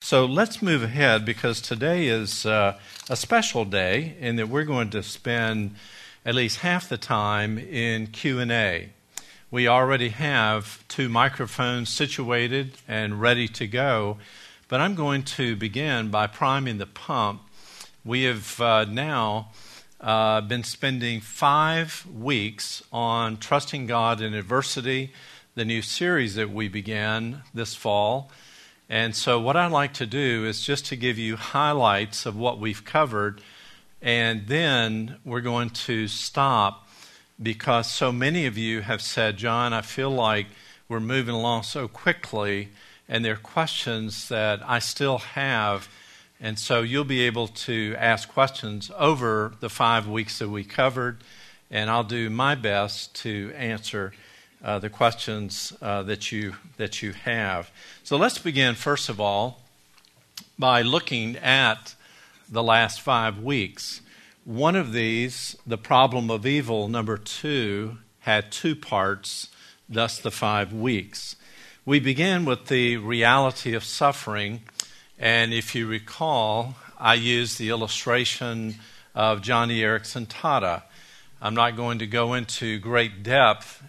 So let's move ahead because today is a special day in that we're going to spend at least half the time in Q&A. We already have 2 microphones situated and ready to go, but I'm going to begin by priming the pump. We have now been spending 5 weeks on Trusting God in Adversity, the new series that we began this fall. And so what I'd like to do is just to give you highlights of what we've covered, and then we're going to stop because so many of you have said, John, I feel like we're moving along so quickly, and there are questions that I still have. And so you'll be able to ask questions over the 5 weeks that we covered, and I'll do my best to answer the questions that you have. So let's begin, first of all, by looking at the last 5 weeks. One of these, the problem of evil, number 2, had 2 parts, thus the 5 weeks. We began with the reality of suffering, and if you recall, I used the illustration of Joni Eareckson Tada. I'm not going to go into great depth,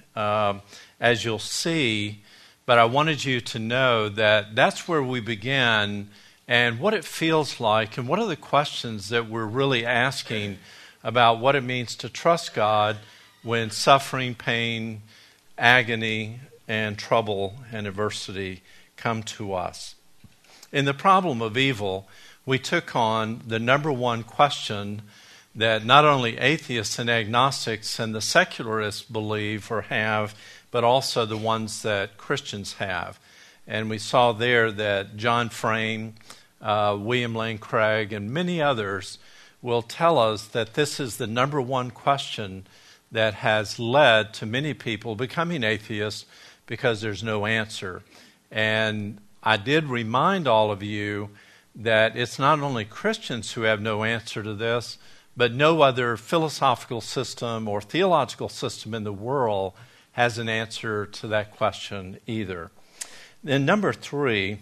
as you'll see, but I wanted you to know that that's where we began and what it feels like and what are the questions that we're really asking about what it means to trust God when suffering, pain, agony, and trouble and adversity come to us. In the problem of evil, we took on the number 1 question that not only atheists and agnostics and the secularists believe or have, but also the ones that Christians have. And we saw there that John Frame, William Lane Craig, and many others will tell us that this is the number 1 question that has led to many people becoming atheists because there's no answer. And I did remind all of you that it's not only Christians who have no answer to this, but no other philosophical system or theological system in the world has an answer to that question either. Then number 3,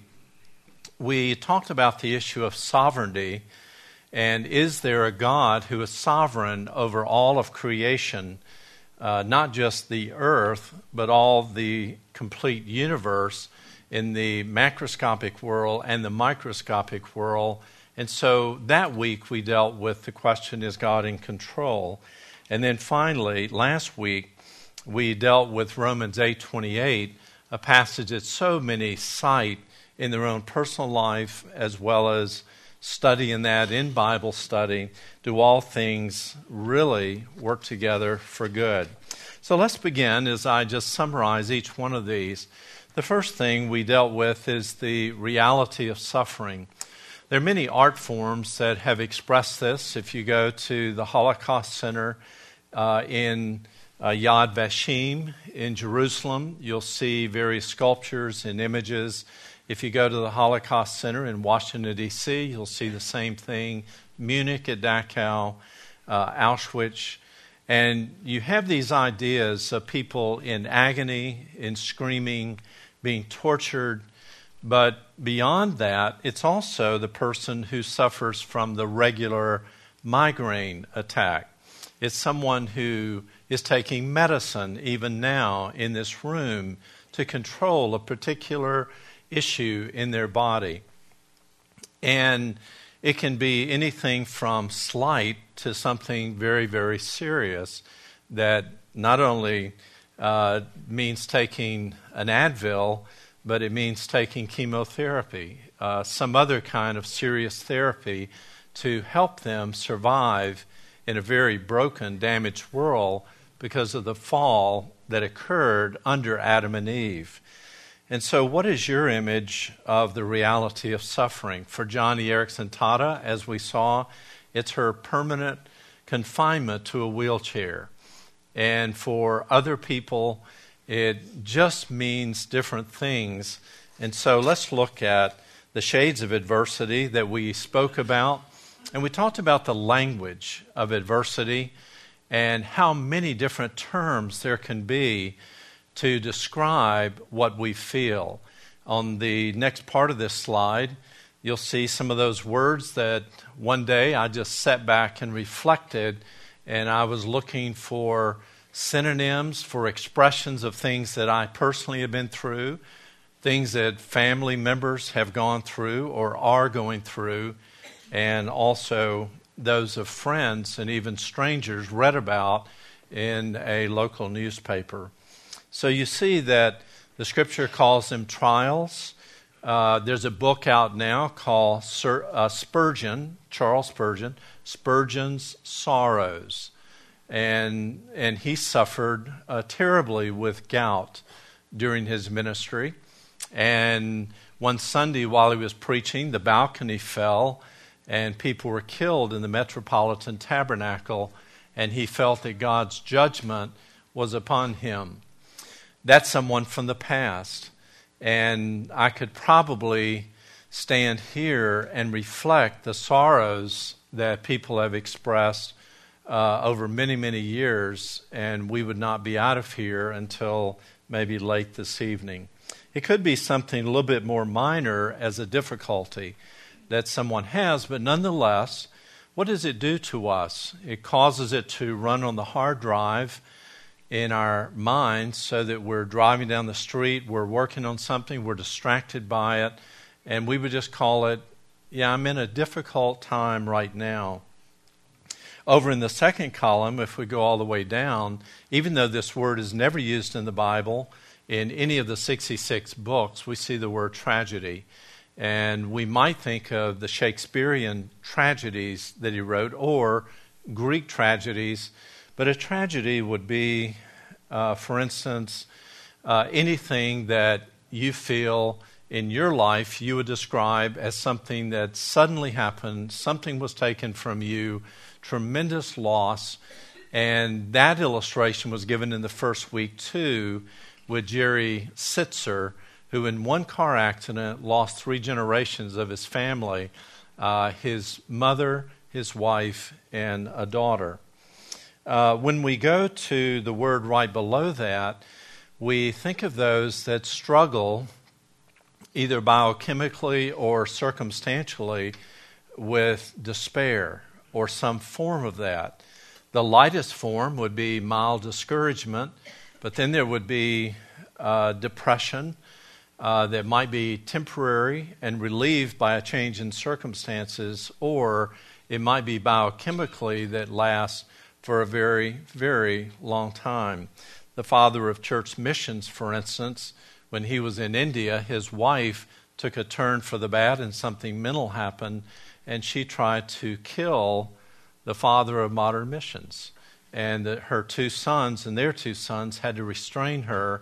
we talked about the issue of sovereignty, and is there a God who is sovereign over all of creation, not just the earth, but all the complete universe in the macroscopic world and the microscopic world. And so that week we dealt with the question, is God in control? And then finally, last week, we dealt with Romans 8:28, a passage that so many cite in their own personal life as well as studying that in Bible study. Do all things really work together for good? So let's begin as I just summarize each one of these. The first thing we dealt with is the reality of suffering. There are many art forms that have expressed this. If you go to the Holocaust Center in Yad Vashem in Jerusalem, you'll see various sculptures and images. If you go to the Holocaust Center in Washington, D.C., you'll see the same thing. Munich at Dachau, Auschwitz. And you have these ideas of people in agony, in screaming, being tortured. But beyond that, it's also the person who suffers from the regular migraine attack. It's someone who is taking medicine even now in this room to control a particular issue in their body. And it can be anything from slight to something very, very serious that not only means taking an Advil, but it means taking chemotherapy, some other kind of serious therapy to help them survive in a very broken, damaged world because of the fall that occurred under Adam and Eve. And so what is your image of the reality of suffering? For Joni Eareckson Tada, as we saw, it's her permanent confinement to a wheelchair. And for other people, it just means different things. And so let's look at the shades of adversity that we spoke about. And we talked about the language of adversity and how many different terms there can be to describe what we feel. On the next part of this slide, you'll see some of those words that one day I just sat back and reflected, and I was looking for synonyms for expressions of things that I personally have been through, things that family members have gone through or are going through, and also those of friends and even strangers read about in a local newspaper. So you see that the Scripture calls them trials. There's a book out now called Spurgeon, Charles Spurgeon, Spurgeon's Sorrows. And he suffered terribly with gout during his ministry. And one Sunday while he was preaching, the balcony fell and people were killed in the Metropolitan Tabernacle, and he felt that God's judgment was upon him. That's someone from the past. And I could probably stand here and reflect the sorrows that people have expressed over many, many years, and we would not be out of here until maybe late this evening. It could be something a little bit more minor as a difficulty that someone has, but nonetheless, what does it do to us? It causes it to run on the hard drive in our minds so that we're driving down the street, we're working on something, we're distracted by it, and we would just call it, yeah, I'm in a difficult time right now. Over in the second column, if we go all the way down, even though this word is never used in the Bible, in any of the 66 books, we see the word tragedy. And we might think of the Shakespearean tragedies that he wrote or Greek tragedies, but a tragedy would be, for instance, anything that you feel in your life you would describe as something that suddenly happened, something was taken from you, tremendous loss, and that illustration was given in the first week too with Jerry Sitzer, who in one car accident lost 3 generations of his family, his mother, his wife, and a daughter. When we go to the word right below that, we think of those that struggle either biochemically or circumstantially with despair or some form of that. The lightest form would be mild discouragement, but then there would be depression that might be temporary and relieved by a change in circumstances, or it might be biochemically that lasts for a very, very long time. The father of church missions, for instance, when he was in India, his wife took a turn for the bad and something mental happened, and she tried to kill the father of modern missions. And her 2 sons and their 2 sons had to restrain her,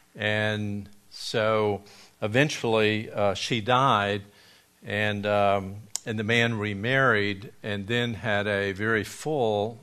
and so eventually she died, and the man remarried and then had a very full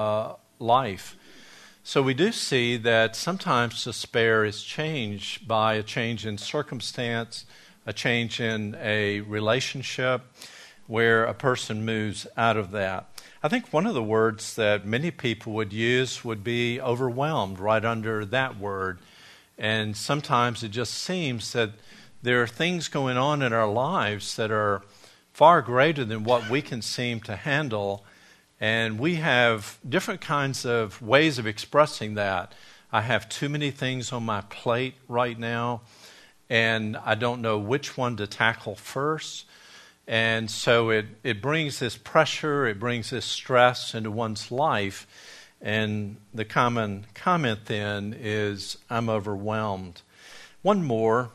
life. So we do see that sometimes despair is changed by a change in circumstance, a change in a relationship where a person moves out of that. I think one of the words that many people would use would be overwhelmed right under that word. And sometimes it just seems that there are things going on in our lives that are far greater than what we can seem to handle. And we have different kinds of ways of expressing that. I have too many things on my plate right now, and I don't know which one to tackle first. And so it brings this pressure, it brings this stress into one's life. And the common comment then is, I'm overwhelmed. One more,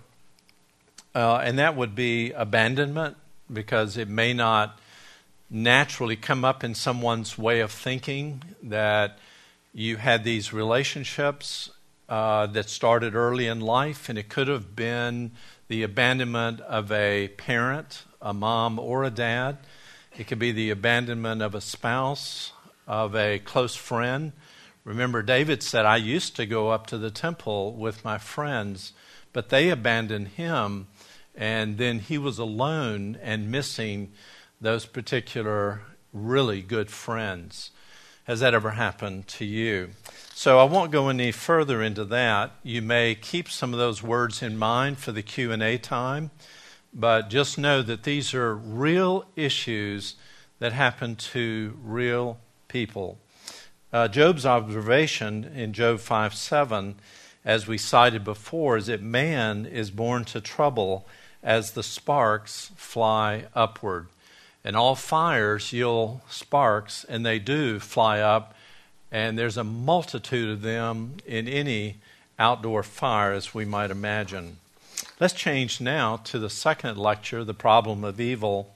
and that would be abandonment, because it may not naturally come up in someone's way of thinking that you had these relationships that started early in life, and it could have been the abandonment of a parent, a mom or a dad. It could be the abandonment of a spouse, of a close friend. Remember, David said, I used to go up to the temple with my friends, but they abandoned him, and then he was alone and missing those particular really good friends. Has that ever happened to you? So I won't go any further into that. You may keep some of those words in mind for the Q&A time, but just know that these are real issues that happen to real people. Job's observation in Job 5:7, as we cited before, is that man is born to trouble as the sparks fly upward. And all fires yield sparks, and they do fly up, and there's a multitude of them in any outdoor fire, as we might imagine. Let's change now to the second lecture, The Problem of Evil.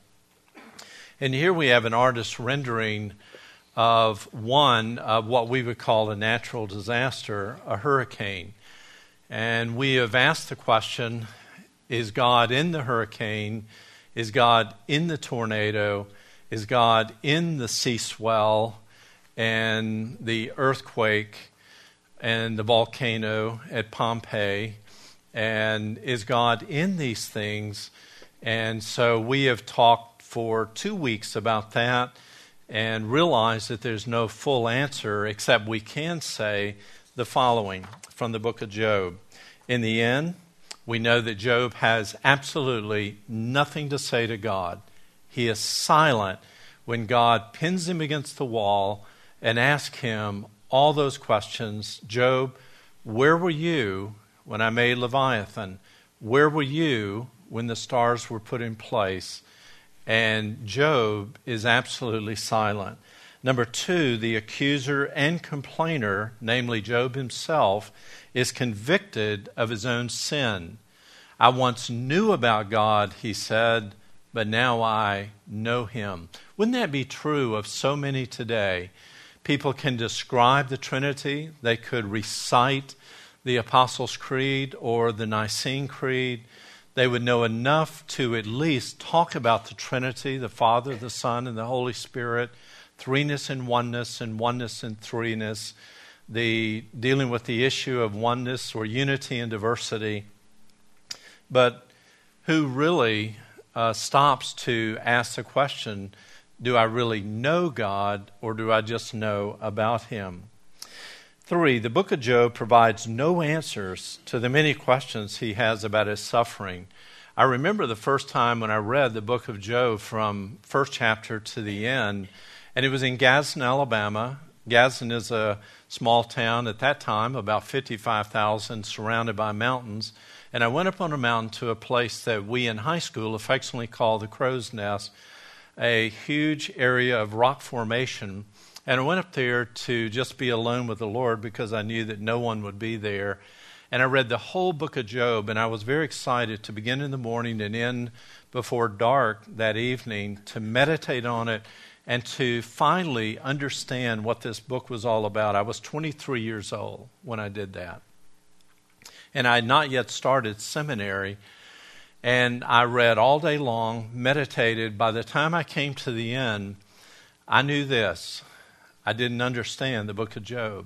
And here we have an artist's rendering of one of what we would call a natural disaster, a hurricane. And we have asked the question, is God in the hurricane? Is God in the tornado? Is God in the sea swell and the earthquake and the volcano at Pompeii? And is God in these things? And so we have talked for 2 weeks about that and realized that there's no full answer, except we can say the following from the book of Job. In the end, we know that Job has absolutely nothing to say to God. He is silent when God pins him against the wall and asks him all those questions. Job, where were you when I made Leviathan? Where were you when the stars were put in place? And Job is absolutely silent. Number two, the accuser and complainer, namely Job himself, is convicted of his own sin. I once knew about God, he said, but now I know him. Wouldn't that be true of so many today? People can describe the Trinity. They could recite the Apostles' Creed or the Nicene Creed. They would know enough to at least talk about the Trinity, the Father, the Son, and the Holy Spirit, threeness and oneness and threeness, dealing with the issue of oneness or unity and diversity. But who really stops to ask the question, do I really know God or do I just know about him? 3, the book of Job provides no answers to the many questions he has about his suffering. I remember the first time when I read the book of Job from first chapter to the end, and it was in Gadsden, Alabama. Gadsden is a small town at that time, about 55,000, surrounded by mountains. And I went up on a mountain to a place that we in high school affectionately called the Crow's Nest, a huge area of rock formation. And I went up there to just be alone with the Lord because I knew that no one would be there. And I read the whole book of Job, and I was very excited to begin in the morning and end before dark that evening to meditate on it and to finally understand what this book was all about. I was 23 years old when I did that. And I had not yet started seminary. And I read all day long, meditated. By the time I came to the end, I knew this. I didn't understand the book of Job.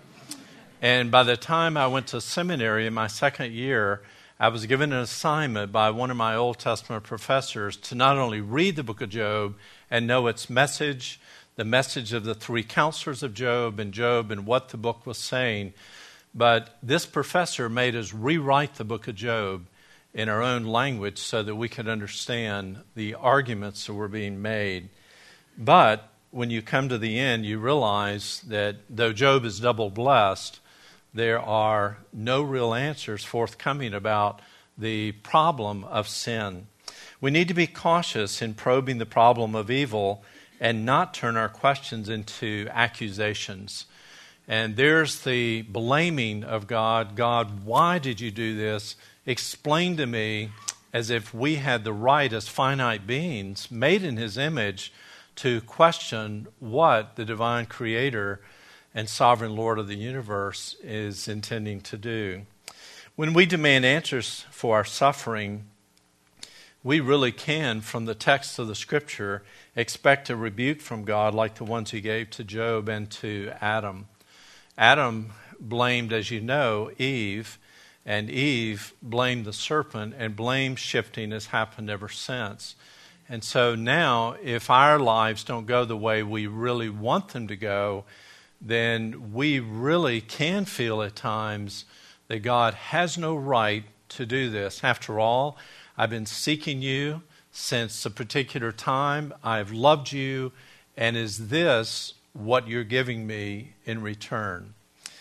And by the time I went to seminary in my second year, I was given an assignment by one of my Old Testament professors to not only read the book of Job and know its message, the message of the 3 counselors of Job and what the book was saying, but this professor made us rewrite the book of Job in our own language so that we could understand the arguments that were being made. But when you come to the end, you realize that though Job is double blessed, there are no real answers forthcoming about the problem of sin. We need to be cautious in probing the problem of evil and not turn our questions into accusations. And there's the blaming of God. God, why did you do this? Explain to me, as if we had the right as finite beings made in his image to question what the divine creator and sovereign Lord of the universe is intending to do. When we demand answers for our suffering, we really can, from the text of the Scripture, expect a rebuke from God like the ones he gave to Job and to Adam. Adam blamed, as you know, Eve, and Eve blamed the serpent, and blame shifting has happened ever since. And so now, if our lives don't go the way we really want them to go, then we really can feel at times that God has no right to do this. After all, I've been seeking you since a particular time. I've loved you. And is this what you're giving me in return?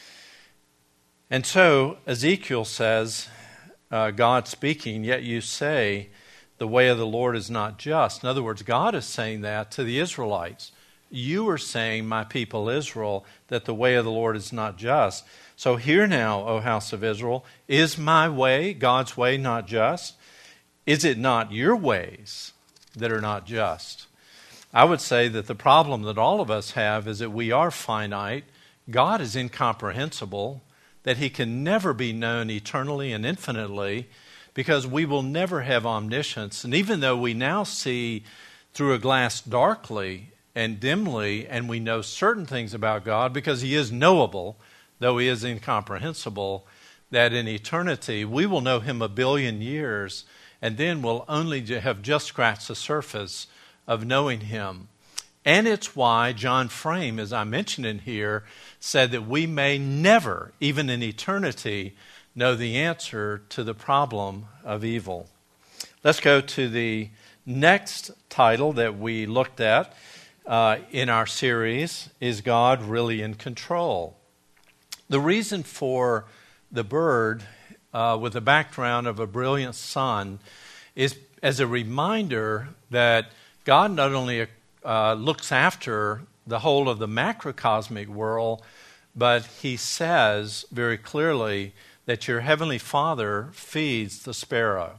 And so Ezekiel says, God speaking, yet you say, the way of the Lord is not just. In other words, God is saying that to the Israelites. You are saying, my people Israel, that the way of the Lord is not just. So hear now, O house of Israel, is my way, God's way, not just? Is it not your ways that are not just? I would say that the problem that all of us have is that we are finite. God is incomprehensible, that he can never be known eternally and infinitely, because we will never have omniscience. And even though we now see through a glass darkly and dimly, and we know certain things about God because he is knowable, though he is incomprehensible, that in eternity we will know him 1 billion years, and then we'll only have just scratched the surface of knowing him. And it's why John Frame, as I mentioned in here, said that we may never, even in eternity, know the answer to the problem of evil. Let's go to the next title that we looked at in our series, Is God Really in Control? The reason for the bird with the background of a brilliant sun is as a reminder that God not only looks after the whole of the macrocosmic world, but he says very clearly that your heavenly Father feeds the sparrow,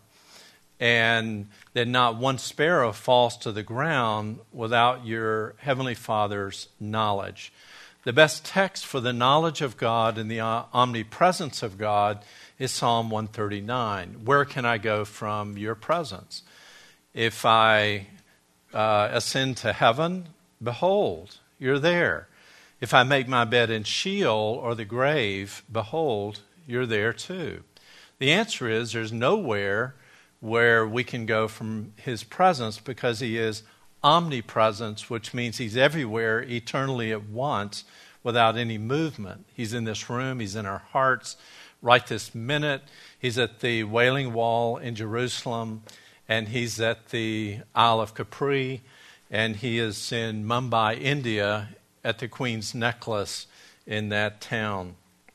and that not one sparrow falls to the ground without your heavenly Father's knowledge. The best text for the knowledge of God and the omnipresence of God is Psalm 139. Where can I go from your presence? If I ascend to heaven, behold, you're there. If I make my bed in Sheol or the grave, behold, you're there too. The answer is there's nowhere where we can go from his presence, because he is omnipresence, which means he's everywhere eternally at once without any movement. He's in this room. He's in our hearts right this minute. He's at the Wailing Wall in Jerusalem, and he's at the Isle of Capri, and he is in Mumbai, India, at the Queen's Necklace in that town.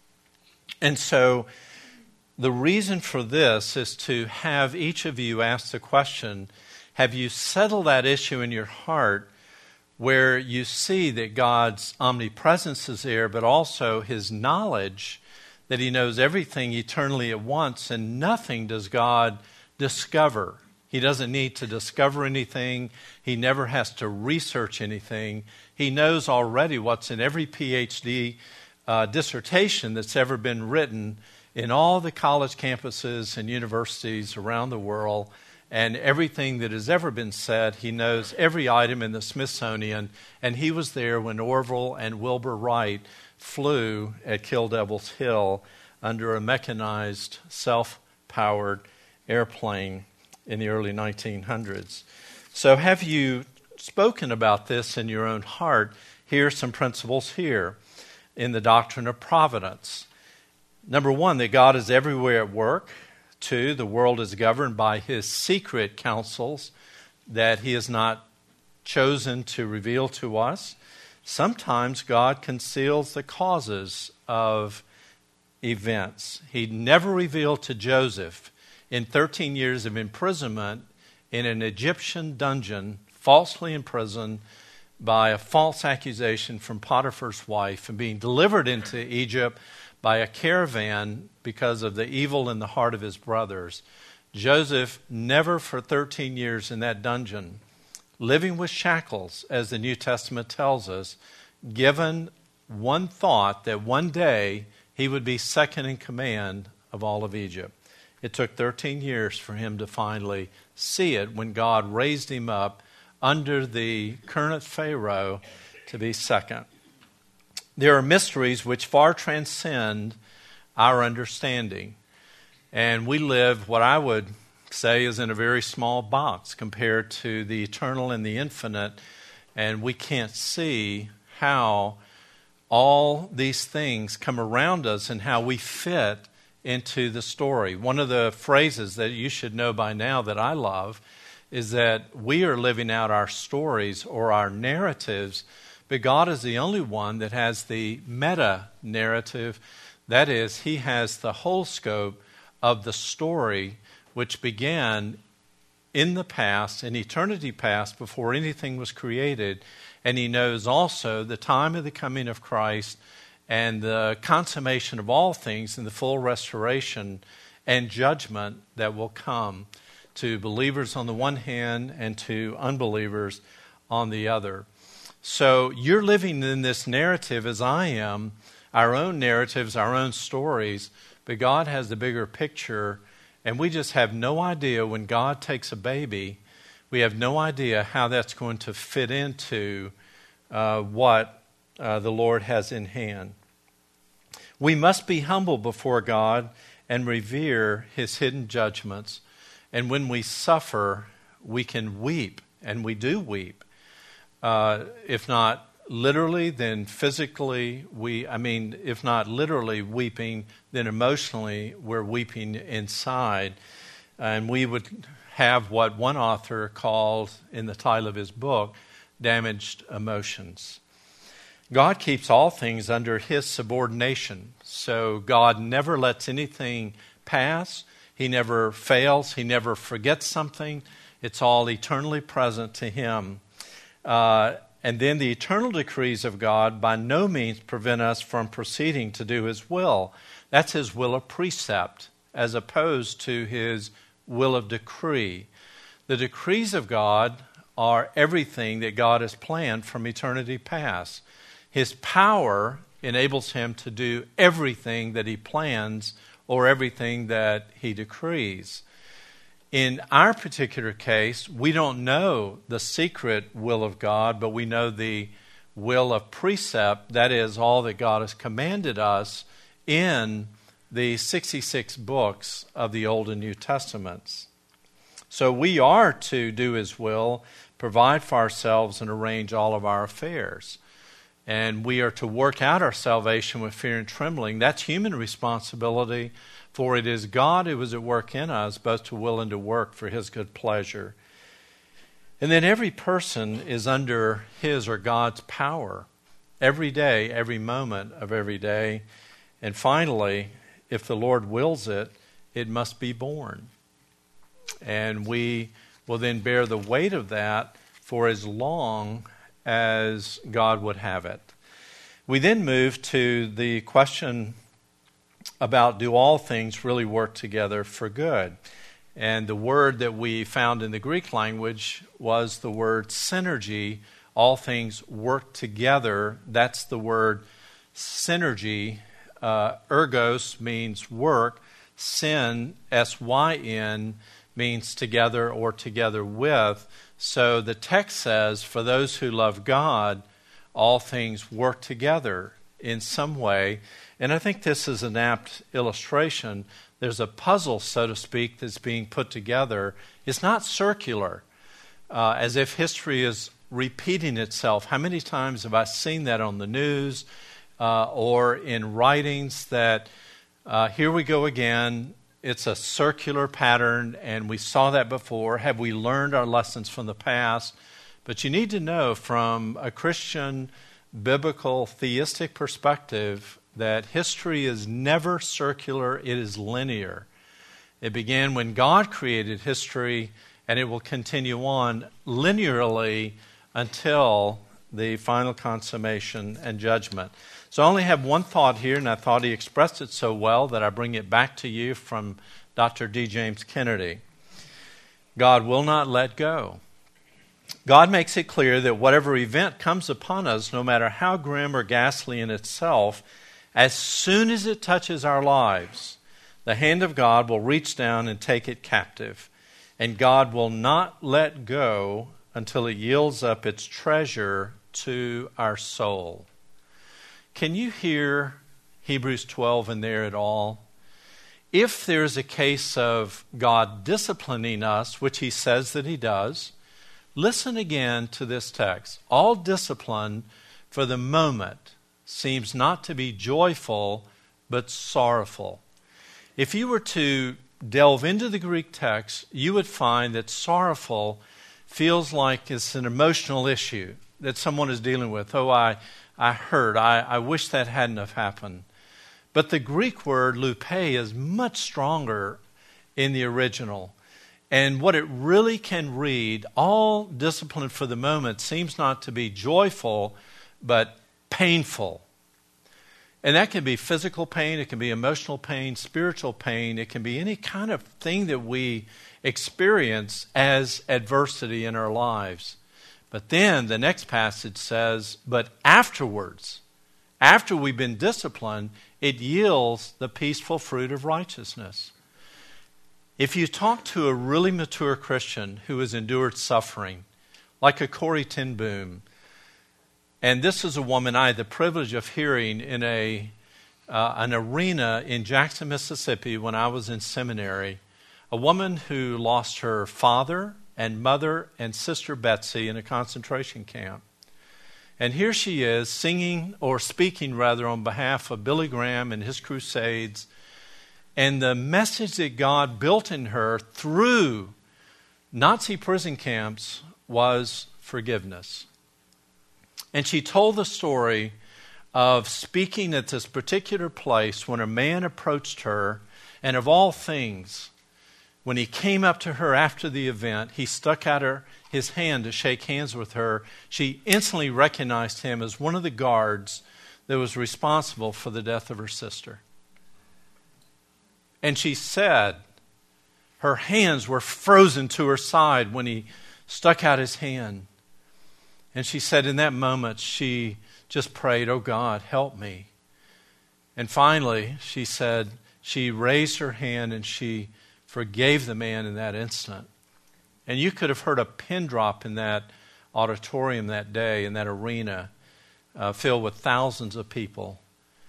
And so the reason for this is to have each of you ask the question, have you settled that issue in your heart where you see that God's omnipresence is there, but also his knowledge, that he knows everything eternally at once, and nothing does God discover. He doesn't need to discover anything. He never has to research anything. He knows already what's in every PhD dissertation that's ever been written in all the college campuses and universities around the world, and everything that has ever been said. He knows every item in the Smithsonian, and he was there when Orville and Wilbur Wright flew at Kill Devil's Hill under a mechanized, self-powered airplane in the early 1900s. So have you spoken about this in your own heart? Here are some principles here in the doctrine of providence. Number one, that God is everywhere at work. Two, the world is governed by his secret counsels that he has not chosen to reveal to us. Sometimes God conceals the causes of events. He never revealed to Joseph in 13 years of imprisonment in an Egyptian dungeon, falsely imprisoned by a false accusation from Potiphar's wife, and being delivered into Egypt by a caravan because of the evil in the heart of his brothers. Joseph never for 13 years in that dungeon, living with shackles, as the New Testament tells us, given one thought that one day he would be second in command of all of Egypt. It took 13 years for him to finally see it when God raised him up under the current Pharaoh to be second. There are mysteries which far transcend our understanding. And we live, what I would say, is in a very small box compared to the eternal and the infinite. And we can't see how all these things come around us and how we fit into the story. One of the phrases that you should know by now that I love is that we are living out our stories or our narratives, but God is the only one that has the meta-narrative. That is, He has the whole scope of the story which began in the past, in eternity past, before anything was created. And He knows also the time of the coming of Christ and the consummation of all things and the full restoration and judgment that will come to believers on the one hand and to unbelievers on the other. So you're living in this narrative as I am, our own narratives, our own stories, but God has the bigger picture, and we just have no idea when God takes a baby, we have no idea how that's going to fit into what the Lord has in hand. We must be humble before God and revere His hidden judgments. And when we suffer, we can weep, and we do weep. If not literally, then physically, if not literally weeping, then emotionally we're weeping inside. And we would have what one author called, in the title of his book, damaged emotions. God keeps all things under His subordination. So God never lets anything pass. He never fails. He never forgets something. It's all eternally present to Him. And then the eternal decrees of God by no means prevent us from proceeding to do His will. That's His will of precept as opposed to His will of decree. The decrees of God are everything that God has planned from eternity past. His power enables Him to do everything that He plans or everything that He decrees. In our particular case, we don't know the secret will of God, but we know the will of precept, that is, all that God has commanded us in the 66 books of the Old and New Testaments. So we are to do His will, provide for ourselves, and arrange all of our affairs. And we are to work out our salvation with fear and trembling. That's human responsibility, for it is God who is at work in us, both to will and to work for His good pleasure. And then every person is under His or God's power every day, every moment of every day. And finally, if the Lord wills it, it must be born. And we will then bear the weight of that for as long as God would have it. We then move to the question about, do all things really work together for good? And the word that we found in the Greek language was the word synergy. All things work together. That's the word synergy. Ergos means work. Syn, S-Y-N, means together or together with. So the text says, for those who love God, all things work together in some way. And I think this is an apt illustration. There's a puzzle, so to speak, that's being put together. It's not circular, as if history is repeating itself. How many times have I seen that on the news or in writings that here we go again, it's a circular pattern, and we saw that before. Have we learned our lessons from the past? But you need to know from a Christian, biblical, theistic perspective that history is never circular, it is linear. It began when God created history, and it will continue on linearly until the final consummation and judgment. So I only have one thought here, and I thought he expressed it so well that I bring it back to you from Dr. D. James Kennedy. God will not let go. God makes it clear that whatever event comes upon us, no matter how grim or ghastly in itself, as soon as it touches our lives, the hand of God will reach down and take it captive. And God will not let go until it yields up its treasure to our soul. Can you hear Hebrews 12 in there at all? If there's a case of God disciplining us, which He says that He does, listen again to this text. All discipline for the moment seems not to be joyful, but sorrowful. If you were to delve into the Greek text, you would find that sorrowful feels like it's an emotional issue that someone is dealing with. Oh, I hurt. I wish that hadn't have happened. But the Greek word lupe is much stronger in the original. And what it really can read, all discipline for the moment, seems not to be joyful, but painful. And that can be physical pain, it can be emotional pain, spiritual pain, it can be any kind of thing that we experience as adversity in our lives. But then the next passage says, but afterwards, after we've been disciplined, it yields the peaceful fruit of righteousness. If you talk to a really mature Christian who has endured suffering, like a Corrie ten Boom, and this is a woman I had the privilege of hearing in an arena in Jackson, Mississippi when I was in seminary, a woman who lost her father and mother and sister Betsy in a concentration camp. And here she is singing, or speaking rather, on behalf of Billy Graham and his crusades. And the message that God built in her through Nazi prison camps was forgiveness. And she told the story of speaking at this particular place when a man approached her, and of all things, when he came up to her after the event, he stuck out his hand to shake hands with her. She instantly recognized him as one of the guards that was responsible for the death of her sister. And she said her hands were frozen to her side when he stuck out his hand. And she said in that moment, she just prayed, oh God, help me. And finally, she said, she raised her hand and she forgave the man in that instant. And you could have heard a pin drop in that auditorium that day, in that arena, filled with thousands of people.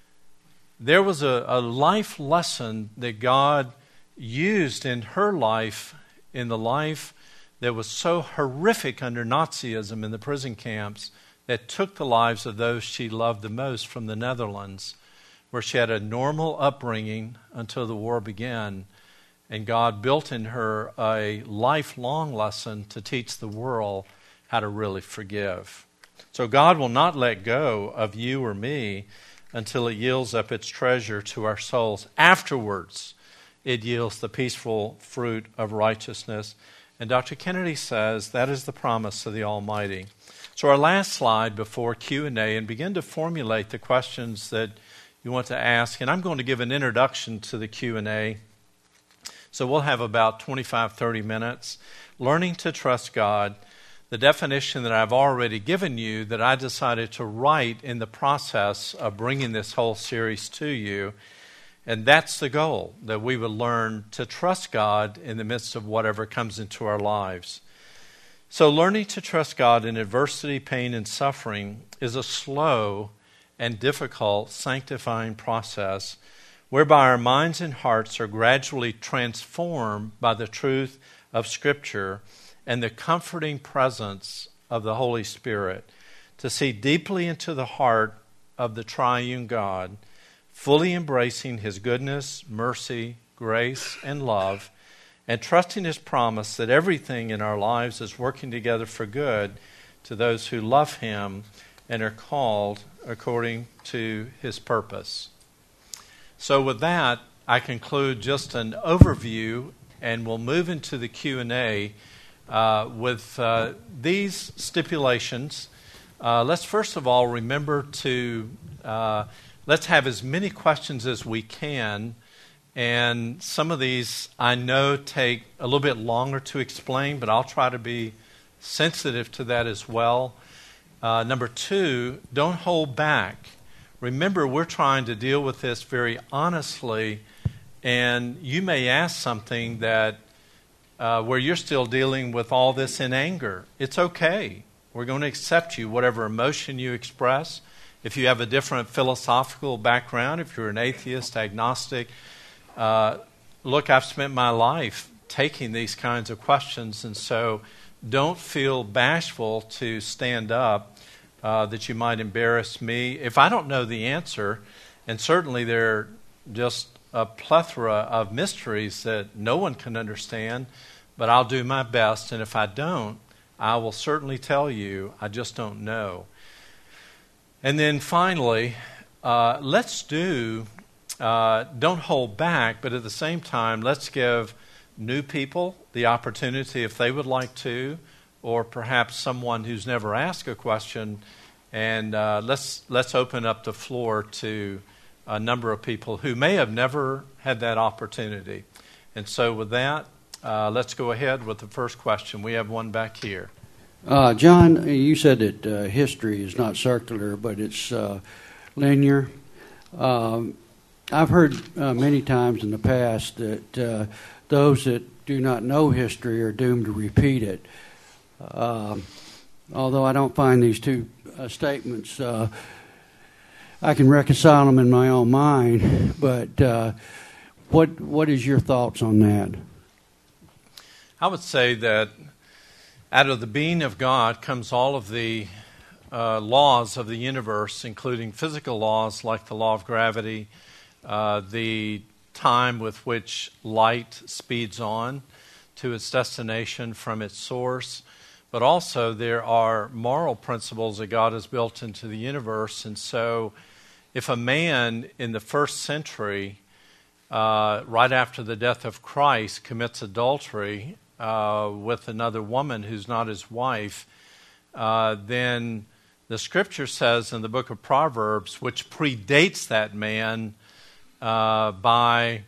There was a life lesson that God used in her life, in the life that was so horrific under Nazism in the prison camps, that took the lives of those she loved the most from the Netherlands, where she had a normal upbringing until the war began. And God built in her a lifelong lesson to teach the world how to really forgive. So God will not let go of you or me until it yields up its treasure to our souls. Afterwards, it yields the peaceful fruit of righteousness. And Dr. Kennedy says that is the promise of the Almighty. So our last slide before Q&A, and begin to formulate the questions that you want to ask. And I'm going to give an introduction to the Q&A. So we'll have about 25, 30 minutes. Learning to trust God, the definition that I've already given you that I decided to write in the process of bringing this whole series to you. And that's the goal, that we would learn to trust God in the midst of whatever comes into our lives. So learning to trust God in adversity, pain, and suffering is a slow and difficult sanctifying process whereby our minds and hearts are gradually transformed by the truth of Scripture and the comforting presence of the Holy Spirit to see deeply into the heart of the triune God, fully embracing His goodness, mercy, grace, and love, and trusting His promise that everything in our lives is working together for good to those who love Him and are called according to His purpose. So with that, I conclude just an overview, and we'll move into the Q&A with these stipulations. Let's first of all remember to let's have as many questions as we can, and some of these I know take a little bit longer to explain, but I'll try to be sensitive to that as well. Number two, don't hold back. Remember, we're trying to deal with this very honestly, and you may ask something that where you're still dealing with all this in anger. It's okay. We're going to accept you, whatever emotion you express. If you have a different philosophical background, if you're an atheist, agnostic, look, I've spent my life taking these kinds of questions, and so don't feel bashful to stand up, that you might embarrass me. If I don't know the answer, and certainly there are just a plethora of mysteries that no one can understand, but I'll do my best, and if I don't, I will certainly tell you I just don't know. And then finally, let's don't hold back, but at the same time, let's give new people the opportunity if they would like to, or perhaps someone who's never asked a question, and let's open up the floor to a number of people who may have never had that opportunity. And so with that, let's go ahead with the first question. We have one back here. John, you said that history is not circular, but it's linear. I've heard many times in the past that those that do not know history are doomed to repeat it. Although I don't find these two statements, I can reconcile them in my own mind. But what is your thoughts on that? I would say that out of the being of God comes all of the laws of the universe, including physical laws like the law of gravity, the time with which light speeds on to its destination from its source. But also there are moral principles that God has built into the universe. And so if a man in the first century, right after the death of Christ, commits adultery with another woman who's not his wife, then the Scripture says in the book of Proverbs, which predates that man by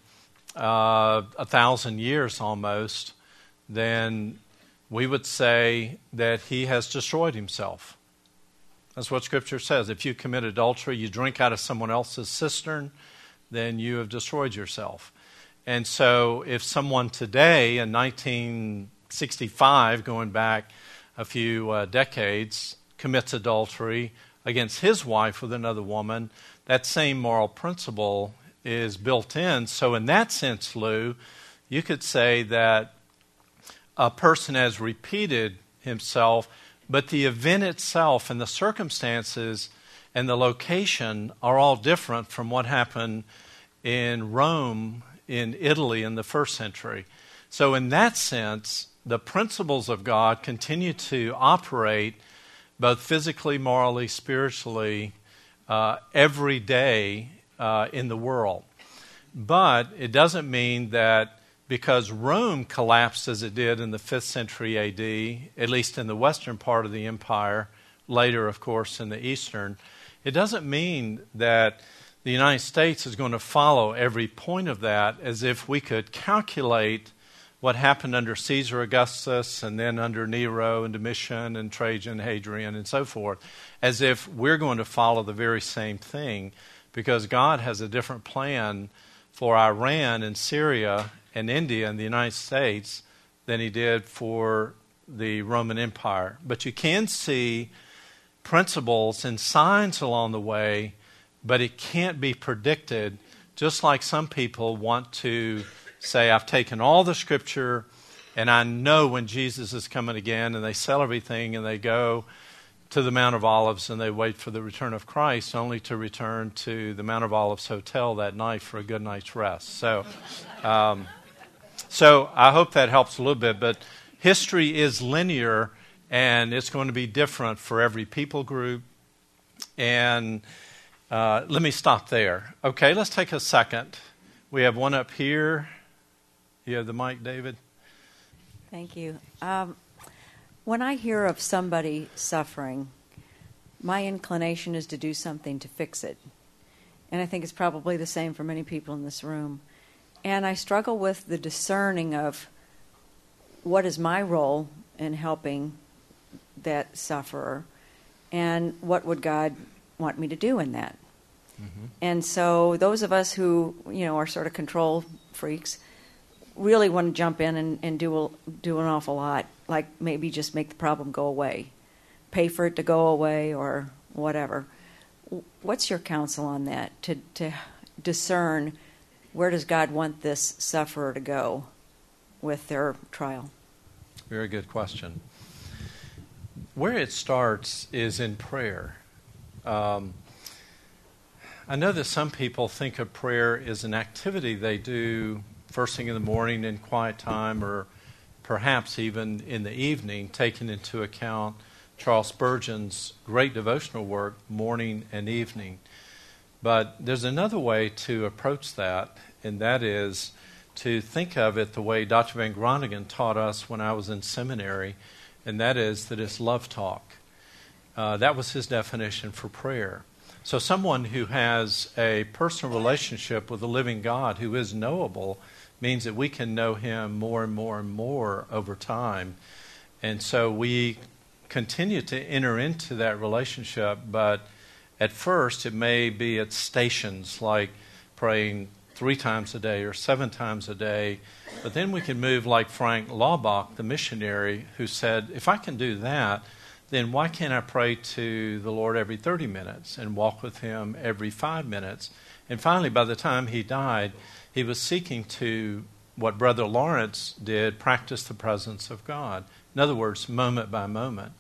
1,000 years almost, then we would say that he has destroyed himself. That's what Scripture says. If you commit adultery, you drink out of someone else's cistern, then you have destroyed yourself. And so if someone today in 1965, going back a few decades, commits adultery against his wife with another woman, that same moral principle is built in. So in that sense, Lou, you could say that a person has repeated himself, but the event itself and the circumstances and the location are all different from what happened in Rome, in Italy in the first century. So in that sense, the principles of God continue to operate both physically, morally, spiritually, every day in the world. But it doesn't mean that because Rome collapsed as it did in the 5th century A.D., at least in the western part of the empire, later, of course, in the eastern, it doesn't mean that the United States is going to follow every point of that as if we could calculate what happened under Caesar Augustus and then under Nero and Domitian and Trajan, Hadrian, and so forth, as if we're going to follow the very same thing, because God has a different plan for Iran and Syria and India and the United States than he did for the Roman Empire. But you can see principles and signs along the way, but it can't be predicted, just like some people want to say, I've taken all the Scripture and I know when Jesus is coming again, and they sell everything and they go to the Mount of Olives and they wait for the return of Christ, only to return to the Mount of Olives hotel that night for a good night's rest. So I hope that helps a little bit, but history is linear and it's going to be different for every people group. And let me stop there. Okay, let's take a second. We have one up here. You have the mic, David. Thank you. When I hear of somebody suffering, my inclination is to do something to fix it. And I think it's probably the same for many people in this room. And I struggle with the discerning of what is my role in helping that sufferer, and what would God want me to do in that. Mm-hmm. And so those of us who, are sort of control freaks really want to jump in and do an awful lot, like maybe just make the problem go away, pay for it to go away or whatever. What's your counsel on that, to discern where does God want this sufferer to go with their trial? Very good question. Where it starts is in prayer. I know that some people think of prayer as an activity they do first thing in the morning in quiet time, or perhaps even in the evening, taking into account Charles Spurgeon's great devotional work, Morning and Evening. But there's another way to approach that, and that is to think of it the way Dr. Van Groningen taught us when I was in seminary, and that is that it's love talk. That was his definition for prayer. So someone who has a personal relationship with the living God who is knowable means that we can know him more and more and more over time. And so we continue to enter into that relationship, but at first it may be at stations like praying 3 times a day or 7 times a day. But then we can move like Frank Laubach, the missionary, who said, if I can do that, then why can't I pray to the Lord every 30 minutes and walk with him every 5 minutes? And finally, by the time he died, he was seeking to, what Brother Lawrence did, practice the presence of God. In other words, moment by moment.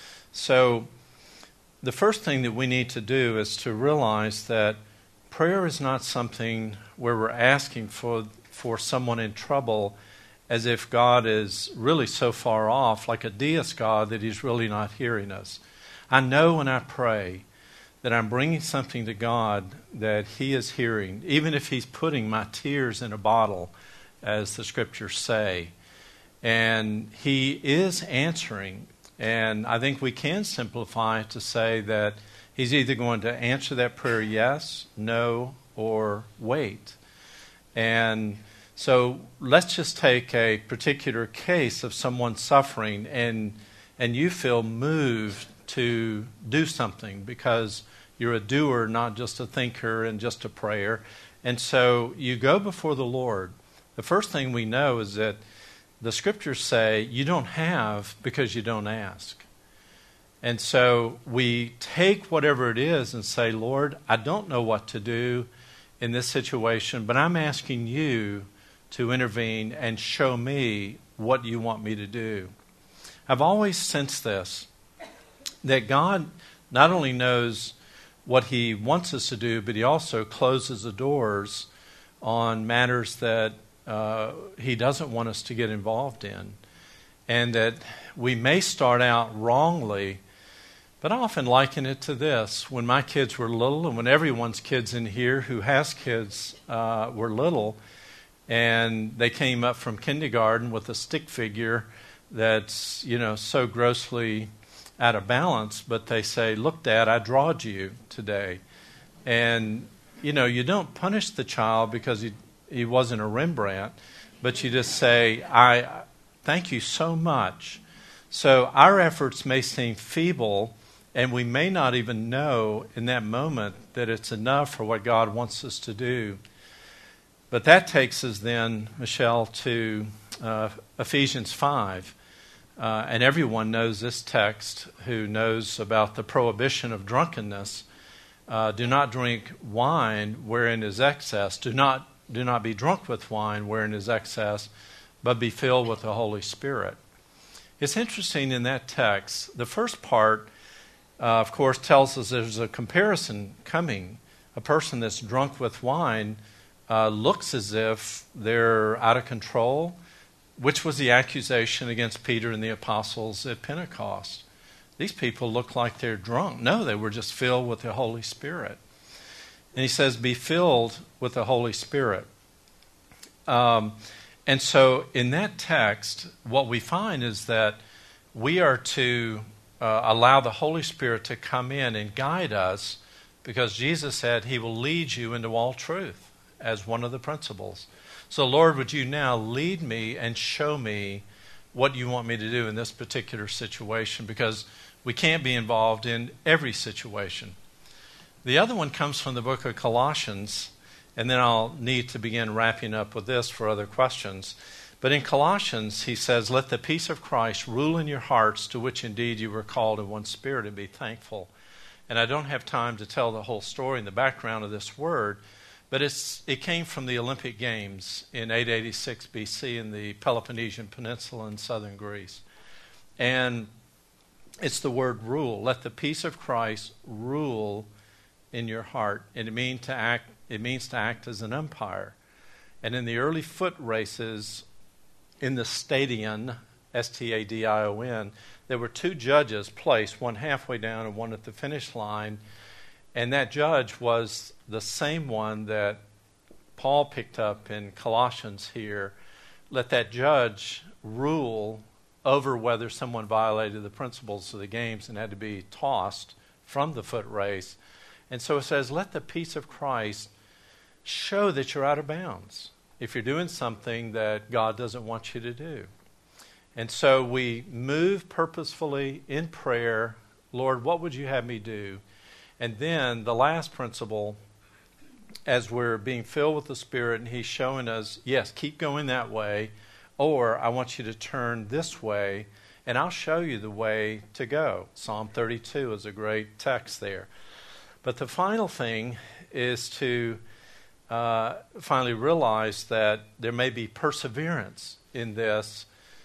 So the first thing that we need to do is to realize that prayer is not something where we're asking for someone in trouble as if God is really so far off, like a deist God, that he's really not hearing us. I know when I pray that I'm bringing something to God that he is hearing, even if he's putting my tears in a bottle, as the scriptures say. And he is answering. And I think we can simplify it to say that he's either going to answer that prayer yes, no, or wait. And so let's just take a particular case of someone suffering and you feel moved to do something because you're a doer, not just a thinker and just a prayer. And so you go before the Lord. The first thing we know is that the scriptures say you don't have because you don't ask. And so we take whatever it is and say, Lord, I don't know what to do in this situation, but I'm asking you to intervene and show me what you want me to do. I've always sensed this, that God not only knows what he wants us to do, but he also closes the doors on matters that he doesn't want us to get involved in. And that we may start out wrongly, but I often liken it to this. When my kids were little, and when everyone's kids in here who has kids were little, and they came up from kindergarten with a stick figure that's, so grossly out of balance, but they say, look, Dad, I drawed you today. And, you don't punish the child because he wasn't a Rembrandt, but you just say, I thank you so much. So our efforts may seem feeble, and we may not even know in that moment that it's enough for what God wants us to do. But that takes us then, Michelle, to Ephesians 5. And everyone knows this text who knows about the prohibition of drunkenness. Do not drink wine wherein is excess. Do not be drunk with wine wherein is excess, but be filled with the Holy Spirit. It's interesting in that text, the first part, of course, tells us there's a comparison coming. A person that's drunk with wine looks as if they're out of control, which was the accusation against Peter and the apostles at Pentecost. These people look like they're drunk. No, they were just filled with the Holy Spirit. And he says, be filled with the Holy Spirit. And so in that text, what we find is that we are to allow the Holy Spirit to come in and guide us, because Jesus said he will lead you into all truth as one of the principles. So, Lord, would you now lead me and show me what you want me to do in this particular situation, because we can't be involved in every situation. The other one comes from the book of Colossians, and then I'll need to begin wrapping up with this for other questions. But in Colossians, he says, let the peace of Christ rule in your hearts, to which indeed you were called in one spirit, and be thankful. And I don't have time to tell the whole story in the background of this word, but it came from the Olympic Games in 886 BC in the Peloponnesian Peninsula in southern Greece. And it's the word rule. Let the peace of Christ rule in your heart, and it means to act as an umpire. And in the early foot races in the stadion, Stadion, there were two judges placed, one halfway down and one at the finish line, and that judge was the same one that Paul picked up in Colossians here. Let that judge rule over whether someone violated the principles of the games and had to be tossed from the foot race. And so it says, let the peace of Christ show that you're out of bounds if you're doing something that God doesn't want you to do. And so we move purposefully in prayer. Lord, what would you have me do? And then the last principle, as we're being filled with the Spirit and He's showing us, yes, keep going that way, or I want you to turn this way, and I'll show you the way to go. Psalm 32 is a great text there. But the final thing is to finally realize that there may be perseverance in this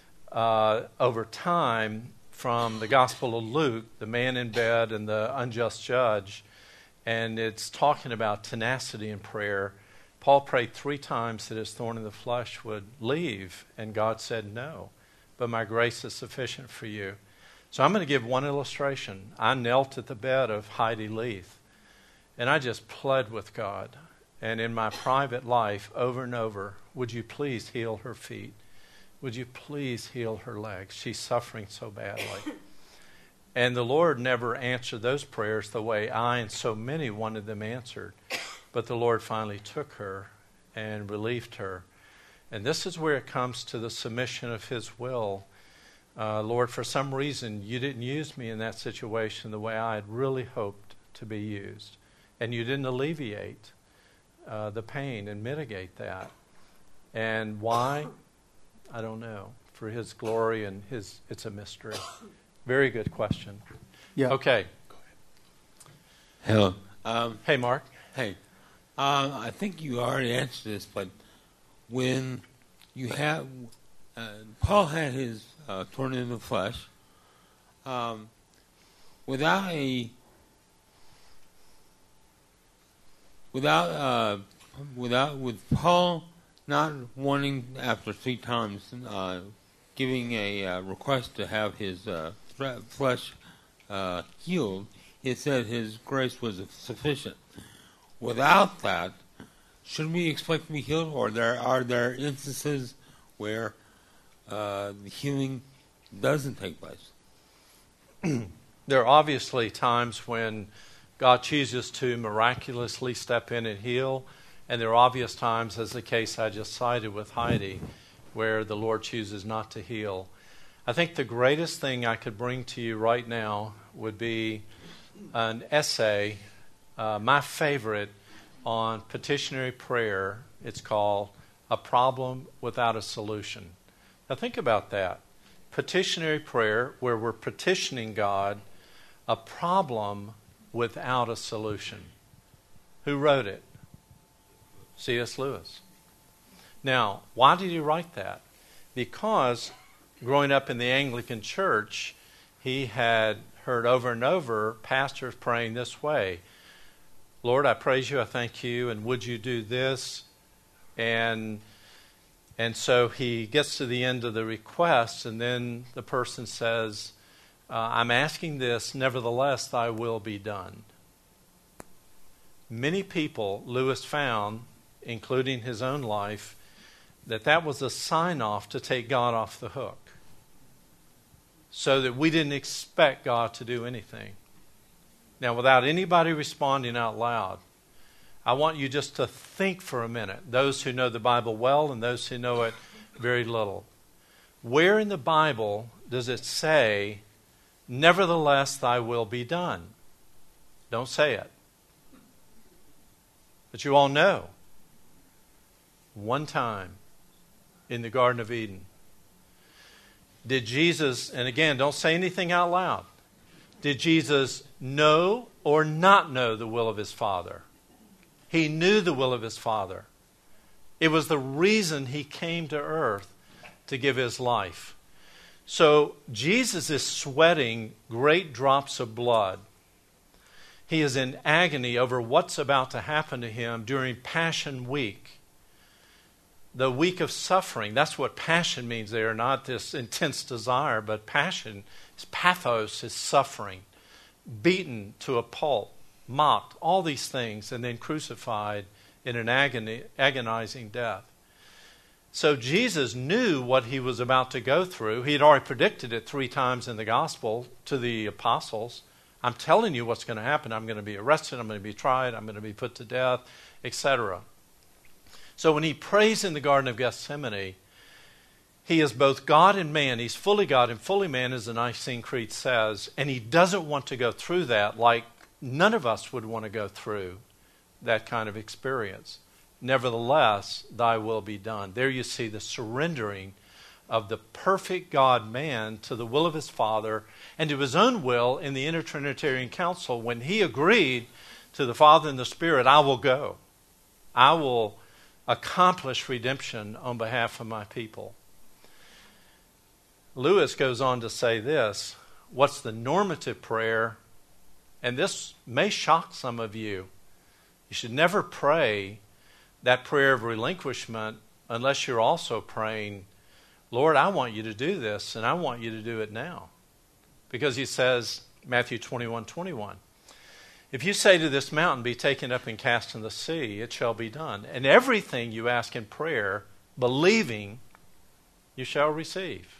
over time, from the Gospel of Luke, the man in bed and the unjust judge, and it's talking about tenacity in prayer. Paul prayed 3 times that his thorn in the flesh would leave, and God said no, but my grace is sufficient for you. So I'm going to give one illustration. I knelt at the bed of Heidi Leith, and I just pled with God, and in my private life over and over, would you please heal her feet? Would you please heal her legs? She's suffering so badly. And the Lord never answered those prayers the way I and so many wanted them answered. But the Lord finally took her and relieved her. And this is where it comes to the submission of His will. Lord, for some reason, you didn't use me in that situation the way I had really hoped to be used. And you didn't alleviate the pain and mitigate that. And why? I don't know. For His glory and it's a mystery. Very good question. Yeah. Okay. Hello. Hey, Mark. Hey. I think you already answered this, but when you have Paul had his thorn in the flesh, with Paul not wanting after 3 times giving a request to have his flesh healed, he said his grace was sufficient. Without that, should we expect to be healed, or are there instances where the healing doesn't take place? There are obviously times when God chooses to miraculously step in and heal, and there are obvious times, as the case I just cited with Heidi, where the Lord chooses not to heal. I think the greatest thing I could bring to you right now would be an essay, my favorite, on petitionary prayer. It's called A Problem Without a Solution. Now think about that. Petitionary prayer, where we're petitioning God a problem without a solution. Who wrote it? C.S. Lewis. Now, why did he write that? Because growing up in the Anglican Church, he had heard over and over pastors praying this way: Lord, I praise you, I thank you, and would you do this? And so he gets to the end of the request, and then the person says, I'm asking this, nevertheless thy will be done. Many people, Lewis found, including his own life, that was a sign-off to take God off the hook, so that we didn't expect God to do anything. Now, without anybody responding out loud, I want you just to think for a minute, those who know the Bible well and those who know it very little. Where in the Bible does it say, nevertheless thy will be done? Don't say it. But you all know. One time in the Garden of Eden, did Jesus, and again, don't say anything out loud, did Jesus know or not know the will of his Father? He knew the will of his Father. It was the reason he came to earth to give his life. So Jesus is sweating great drops of blood. He is in agony over what's about to happen to him during Passion Week. The week of suffering. That's what passion means there, not this intense desire, but passion is pathos, is suffering. Beaten to a pulp, mocked, all these things, and then crucified in an agonizing death. So Jesus knew what he was about to go through. He had already predicted it 3 times in the gospel to the apostles. I'm telling you what's going to happen. I'm going to be arrested. I'm going to be tried. I'm going to be put to death, etc. So when he prays in the Garden of Gethsemane, he is both God and man. He's fully God and fully man, as the Nicene Creed says, and he doesn't want to go through that, like none of us would want to go through that kind of experience. Nevertheless, thy will be done. There you see the surrendering of the perfect God-man to the will of his Father and to his own will in the Intertrinitarian Council. When he agreed to the Father and the Spirit, I will go. I will accomplish redemption on behalf of my people. Lewis goes on to say this, what's the normative prayer? And this may shock some of you. You should never pray that prayer of relinquishment unless you're also praying, Lord, I want you to do this, and I want you to do it now. Because he says, Matthew 21:21, if you say to this mountain, be taken up and cast in the sea, it shall be done. And everything you ask in prayer, believing, you shall receive.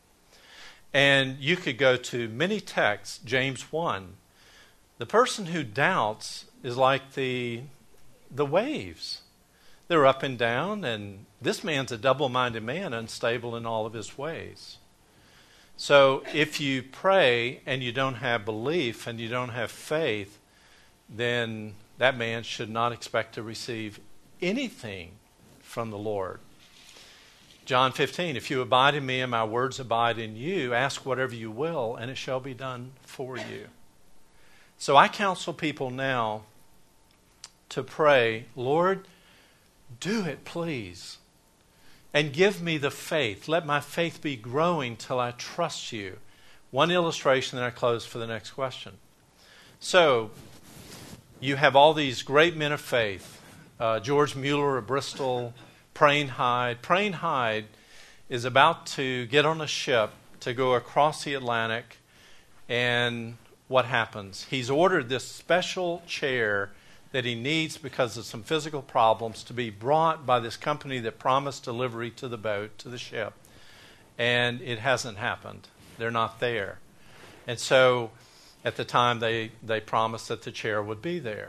And you could go to many texts, James 1. The person who doubts is like the waves. They're up and down, and this man's a double-minded man, unstable in all of his ways. So if you pray and you don't have belief and you don't have faith, then that man should not expect to receive anything from the Lord. John 15, if you abide in me and my words abide in you, ask whatever you will, and it shall be done for you. So I counsel people now to pray, Lord, do it, please. And give me the faith. Let my faith be growing till I trust you. One illustration, then I close for the next question. So, you have all these great men of faith. George Mueller of Bristol, Praying Hyde. Praying Hyde is about to get on a ship to go across the Atlantic, and what happens? He's ordered this special chair that he needs because of some physical problems to be brought by this company that promised delivery to the boat, to the ship. And it hasn't happened. They're not there. And so at the time they promised that the chair would be there.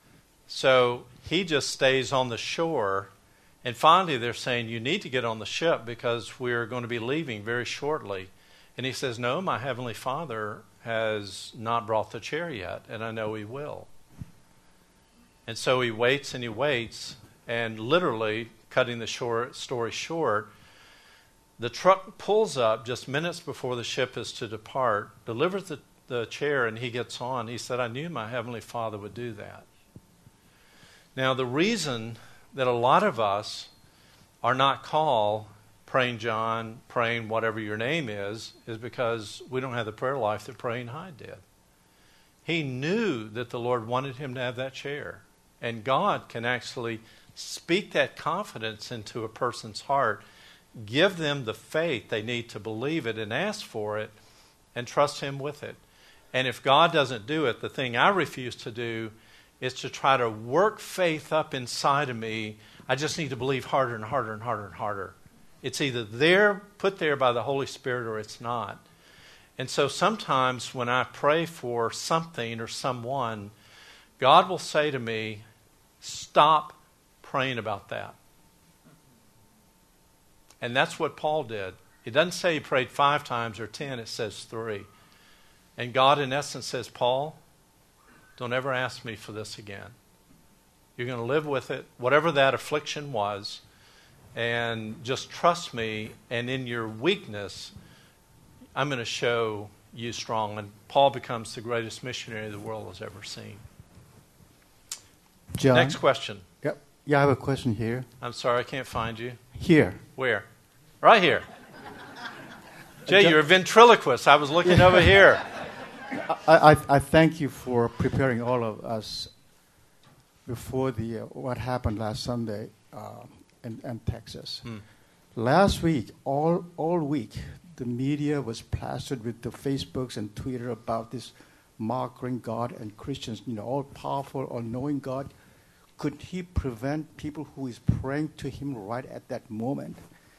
So he just stays on the shore, and finally they're saying, you need to get on the ship because we're going to be leaving very shortly. And he says, no, my Heavenly Father has not brought the chair yet, and I know he will. And so he waits, and literally, cutting the story short, the truck pulls up just minutes before the ship is to depart, delivers the chair, and he gets on. He said, I knew my Heavenly Father would do that. Now, the reason that a lot of us are not called Praying John, praying whatever your name is because we don't have the prayer life that Praying Hyde did. He knew that the Lord wanted him to have that chair. And God can actually speak that confidence into a person's heart, give them the faith they need to believe it and ask for it, and trust him with it. And if God doesn't do it, the thing I refuse to do is to try to work faith up inside of me. I just need to believe harder and harder and harder and harder. It's either there, put there by the Holy Spirit, or it's not. And so sometimes when I pray for something or someone, God will say to me, stop praying about that. And that's what Paul did. It doesn't say he prayed 5 times or 10, it says 3. And God in essence says, Paul, don't ever ask me for this again. You're going to live with it, whatever that affliction was, and just trust me, and in your weakness, I'm going to show you strong. And Paul becomes the greatest missionary the world has ever seen. John? Next question. Yep. Yeah, I have a question here. I'm sorry, I can't find you. Here. Where? Right here. Jay, you're a ventriloquist. I was looking over here. I thank you for preparing all of us before the what happened last Sunday in Texas. Last week, all week, the media was plastered with the Facebooks and Twitter about this mocking God and Christians, all powerful, all knowing God. Could he prevent people who is praying to him right at that moment?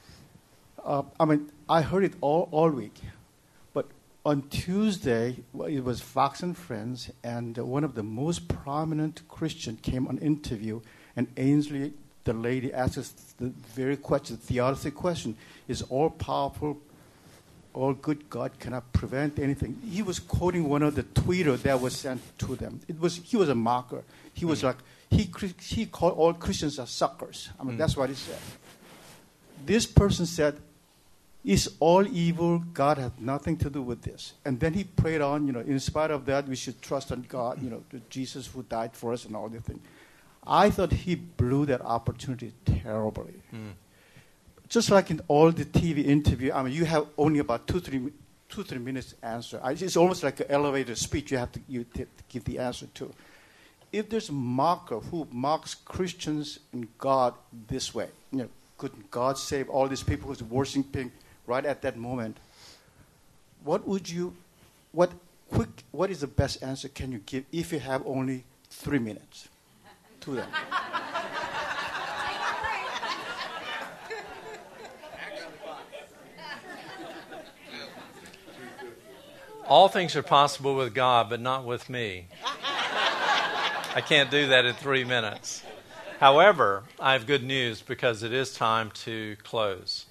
I heard it all week. But on Tuesday, it was Fox and Friends, and one of the most prominent Christians came on interview, and Ainsley, the lady, asked us the very question, the theodicy question, is all powerful, all good God cannot prevent anything. He was quoting one of the tweeters that was sent to them. He was a mocker. He was like, he called all Christians as suckers. That's what he said. This person said, is all evil, God has nothing to do with this. And then he prayed on, in spite of that, we should trust in God, Jesus who died for us and all the things. I thought he blew that opportunity terribly. Just like in all the TV interview, you have only about 2-3 minutes to answer. It's almost like an elevator speech you have to give the answer to. If there's a mocker who mocks Christians and God this way, couldn't God save all these people who's worshiping right at that moment? What is the best answer can you give if you have only 3 minutes to them? All things are possible with God, but not with me. I can't do that in 3 minutes. However, I have good news because it is time to close.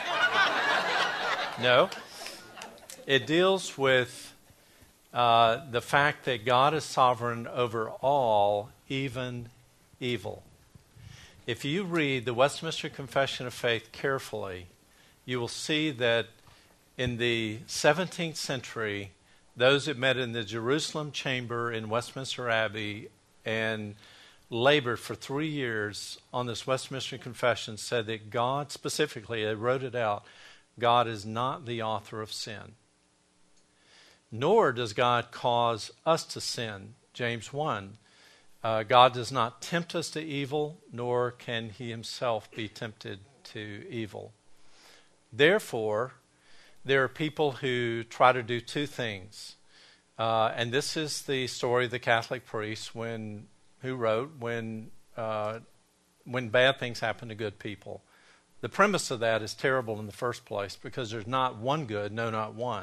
No, it deals with the fact that God is sovereign over all, even evil. If you read the Westminster Confession of Faith carefully, you will see that in the 17th century, those that met in the Jerusalem chamber in Westminster Abbey and labored for 3 years on this Westminster Confession said that God specifically, they wrote it out, God is not the author of sin. Nor does God cause us to sin. James 1. God does not tempt us to evil, nor can he himself be tempted to evil. Therefore, there are people who try to do two things. And this is the story of the Catholic priest who wrote when bad things happen to good people. The premise of that is terrible in the first place because there's not one good, no, not one.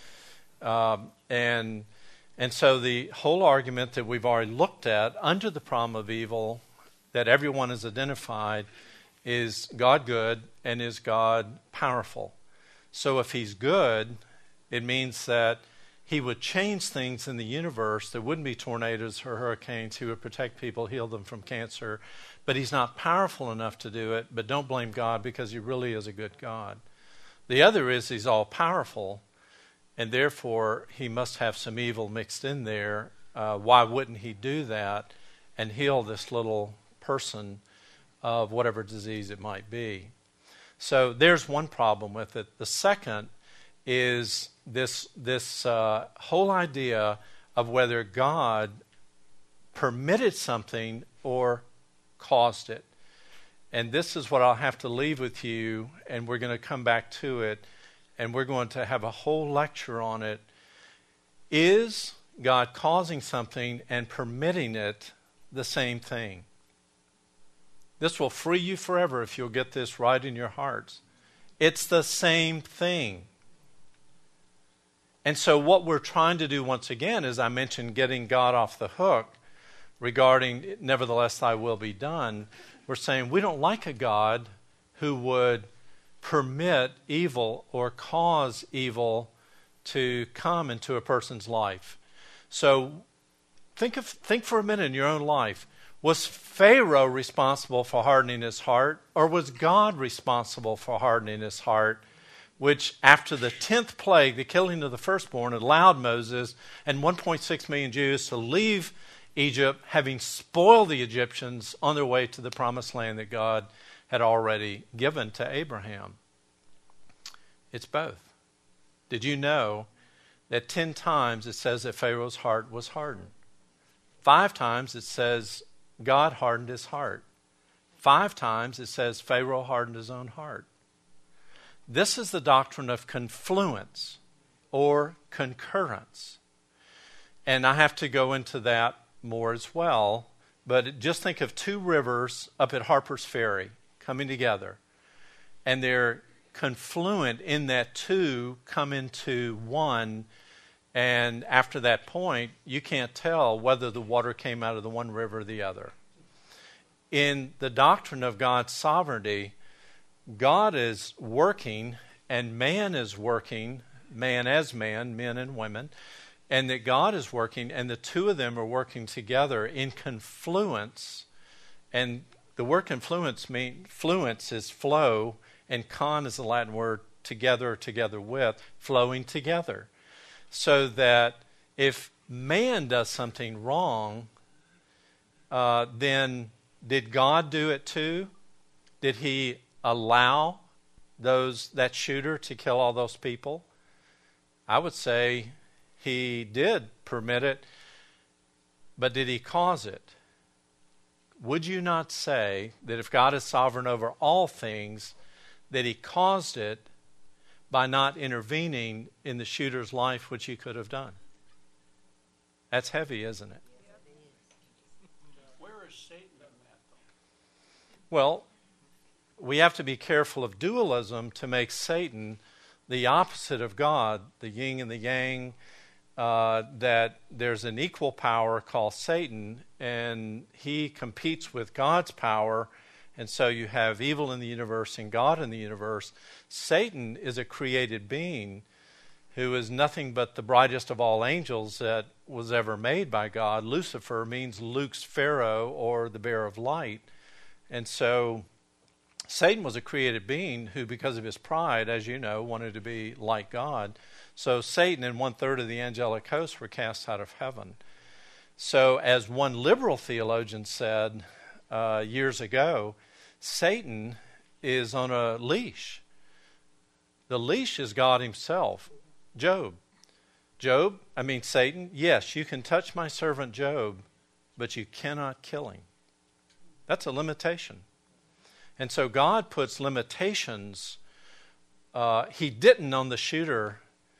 And so the whole argument that we've already looked at under the problem of evil that everyone has identified is God good and is God powerful. So if he's good, it means that he would change things in the universe. There wouldn't be tornadoes or hurricanes. He would protect people, heal them from cancer. But he's not powerful enough to do it. But don't blame God because he really is a good God. The other is he's all powerful, and therefore he must have some evil mixed in there. Why wouldn't he do that and heal this little person of whatever disease it might be? So there's one problem with it. The second is this whole idea of whether God permitted something or caused it. And this is what I'll have to leave with you, and we're going to come back to it, and we're going to have a whole lecture on it. Is God causing something and permitting it the same thing? This will free you forever if you'll get this right in your hearts. It's the same thing. And so what we're trying to do once again, as I mentioned, getting God off the hook regarding, nevertheless thy will be done, we're saying we don't like a God who would permit evil or cause evil to come into a person's life. So think for a minute in your own life. Was Pharaoh responsible for hardening his heart, or was God responsible for hardening his heart, which after the 10th plague, the killing of the firstborn, allowed Moses and 1.6 million Jews to leave Egypt, having spoiled the Egyptians on their way to the promised land that God had already given to Abraham? It's both. Did you know that 10 times it says that Pharaoh's heart was hardened. 5 times it says God hardened his heart. 5 times it says Pharaoh hardened his own heart. This is the doctrine of confluence or concurrence. And I have to go into that more as well. But just think of 2 rivers up at Harper's Ferry coming together. And they're confluent in that 2 come into 1. And after that point, you can't tell whether the water came out of the one river or the other. In the doctrine of God's sovereignty, God is working and man is working, man as man, men and women, and that God is working and the 2 of them are working together in confluence. And the word confluence means fluence is flow, and con is the Latin word together with, flowing together. So that if man does something wrong, then did God do it too? Did he allow that shooter to kill all those people? I would say he did permit it, but did he cause it? Would you not say that if God is sovereign over all things, that he caused it by not intervening in the shooter's life, which he could have done? That's heavy, isn't it? Where is Satan in that? Well, we have to be careful of dualism to make Satan the opposite of God, the yin and the yang, that there's an equal power called Satan, and he competes with God's power, and so you have evil in the universe and God in the universe. Satan is a created being who is nothing but the brightest of all angels that was ever made by God. Lucifer means Lux Pharaoh, or the bearer of light. And so Satan was a created being who, because of his pride, as you know, wanted to be like God. So Satan and 1/3 of the angelic host were cast out of heaven. So as one liberal theologian said years ago, Satan is on a leash. The leash is God himself. Satan, yes, you can touch my servant Job, but you cannot kill him. That's a limitation. And so God puts limitations. He didn't on the shooter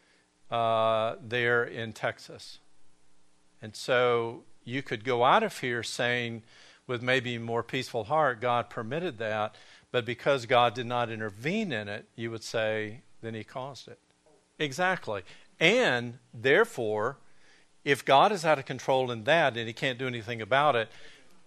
there in Texas. And so you could go out of here saying, with maybe a more peaceful heart, God permitted that, but because God did not intervene in it, you would say, then he caused it. Exactly. And therefore, if God is out of control in that and he can't do anything about it,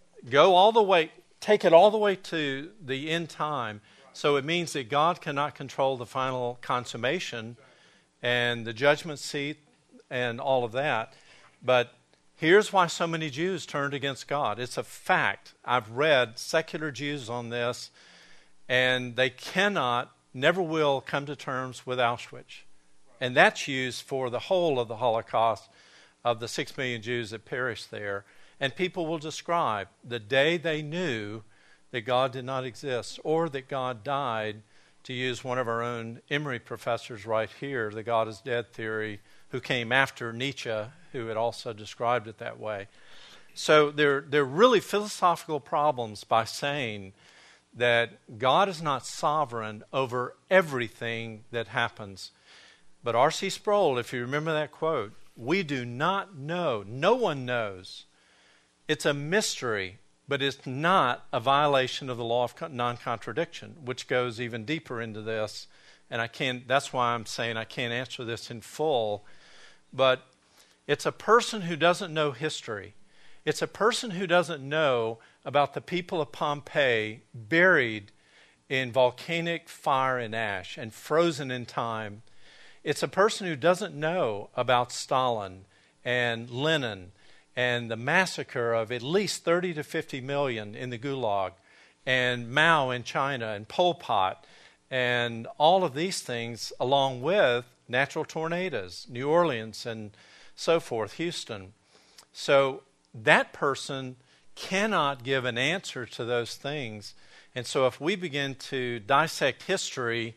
take it all the way to the end time. So it means that God cannot control the final consummation and the judgment seat and all of that. But here's why so many Jews turned against God. It's a fact. I've read secular Jews on this, and they never will come to terms with Auschwitz. And that's used for the whole of the Holocaust of the 6 million Jews that perished there. And people will describe the day they knew that God did not exist, or that God died, to use one of our own Emory professors right here, the God is dead theory, who came after Nietzsche, who had also described it that way. So there are really philosophical problems by saying that God is not sovereign over everything that happens. But R.C. Sproul, if you remember that quote, we do not know, no one knows. It's a mystery, but it's not a violation of the law of non-contradiction, which goes even deeper into this. And that's why I'm saying I can't answer this in full. But it's a person who doesn't know history. It's a person who doesn't know about the people of Pompeii buried in volcanic fire and ash and frozen in time. It's a person who doesn't know about Stalin and Lenin and the massacre of at least 30 to 50 million in the Gulag, and Mao in China, and Pol Pot, and all of these things, along with natural tornadoes, New Orleans and so forth, Houston. So that person cannot give an answer to those things. And so if we begin to dissect history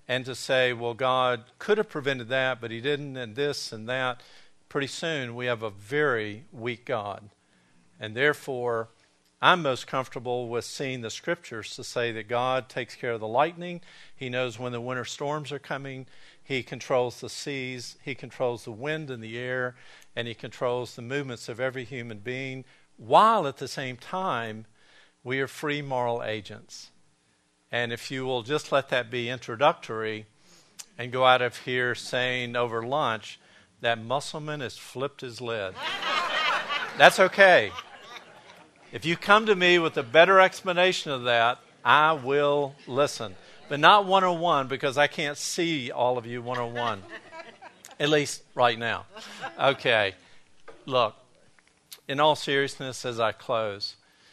and to say, well, God could have prevented that, but he didn't, and this and that, pretty soon we have a very weak God. And therefore, I'm most comfortable with seeing the scriptures to say that God takes care of the lightning. He knows when the winter storms are coming. He controls the seas. He controls the wind and the air. And he controls the movements of every human being, while at the same time, we are free moral agents. And if you will just let that be introductory and go out of here saying over lunch, that Musselman has flipped his lid. That's okay. If you come to me with a better explanation of that, I will listen. But not one-on-one, because I can't see all of you one-on-one. At least right now. Okay. Look, in all seriousness, as I close,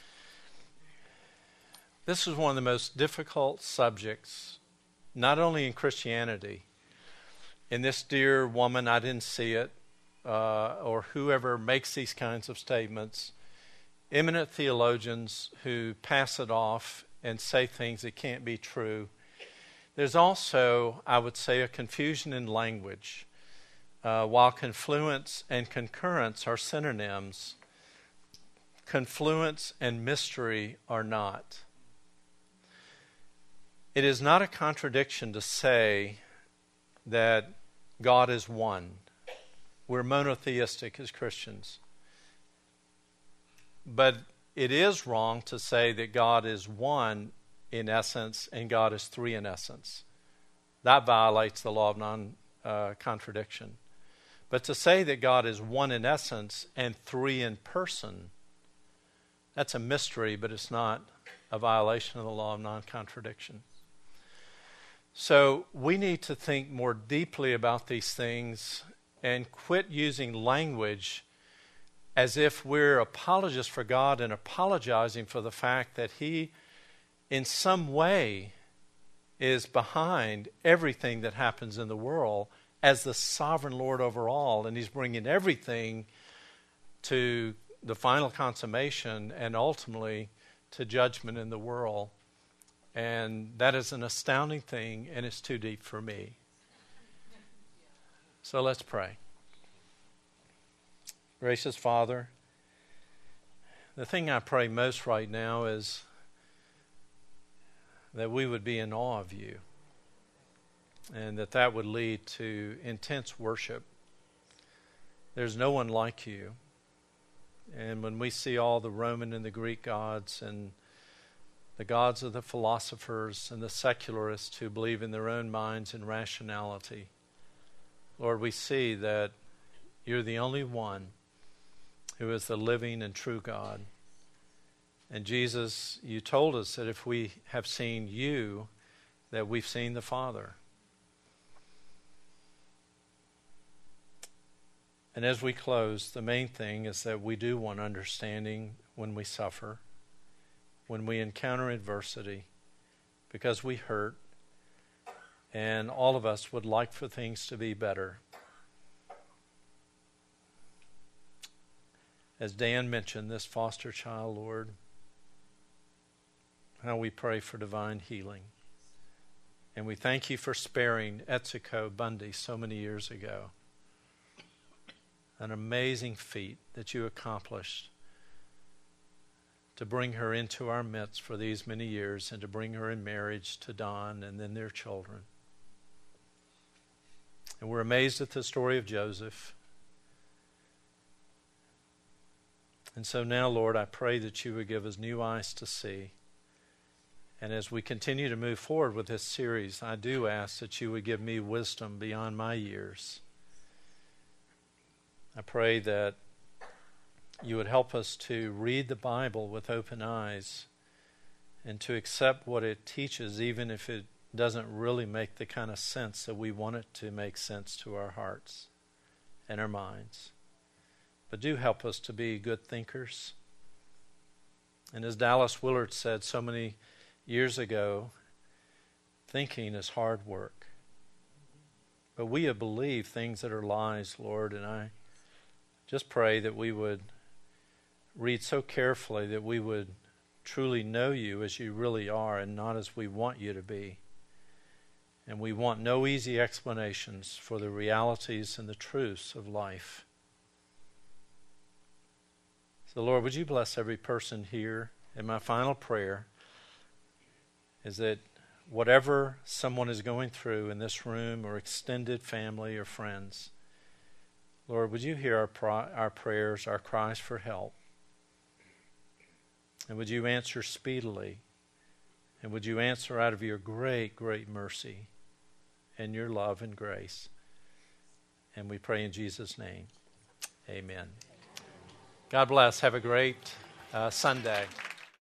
this is one of the most difficult subjects, not only in Christianity. In this dear woman, I didn't see it, or whoever makes these kinds of statements, eminent theologians who pass it off and say things that can't be true. There's also, I would say, a confusion in language. While confluence and concurrence are synonyms, confluence and mystery are not. It is not a contradiction to say that God is one. We're monotheistic as Christians. But it is wrong to say that God is one in essence and God is three in essence. That violates the law of non-contradiction. But to say that God is one in essence and three in person, that's a mystery, but it's not a violation of the law of non-contradiction. So we need to think more deeply about these things and quit using language as if we're apologists for God and apologizing for the fact that he, in some way, is behind everything that happens in the world as the sovereign Lord over all, and he's bringing everything to the final consummation and ultimately to judgment in the world. And that is an astounding thing, and it's too deep for me. So let's pray. Gracious Father, the thing I pray most right now is that we would be in awe of you, and that would lead to intense worship. There's no one like you. And when we see all the Roman and the Greek gods and the gods of the philosophers and the secularists who believe in their own minds and rationality, Lord, we see that you're the only one who is the living and true God. And Jesus, you told us that if we have seen you, that we've seen the Father. And as we close, the main thing is that we do want understanding when we suffer, when we encounter adversity, because we hurt, and all of us would like for things to be better. As Dan mentioned, this foster child, Lord, how we pray for divine healing. And we thank you for sparing Etsuko Bundy so many years ago. An amazing feat that you accomplished to bring her into our midst for these many years and to bring her in marriage to Don and then their children. And we're amazed at the story of Joseph. And so now, Lord, I pray that you would give us new eyes to see. And as we continue to move forward with this series, I do ask that you would give me wisdom beyond my years. I pray that you would help us to read the Bible with open eyes and to accept what it teaches, even if it doesn't really make the kind of sense that we want it to make sense to our hearts and our minds. But do help us to be good thinkers. And as Dallas Willard said so many years ago, thinking is hard work. But we have believed things that are lies, Lord, and I just pray that we would read so carefully that we would truly know you as you really are and not as we want you to be. And we want no easy explanations for the realities and the truths of life. So, Lord, would you bless every person here? And my final prayer is that whatever someone is going through in this room or extended family or friends, Lord, would you hear our prayers, our cries for help? And would you answer speedily? And would you answer out of your great, great mercy and your love and grace? And we pray in Jesus' name. Amen. God bless. Have a great Sunday.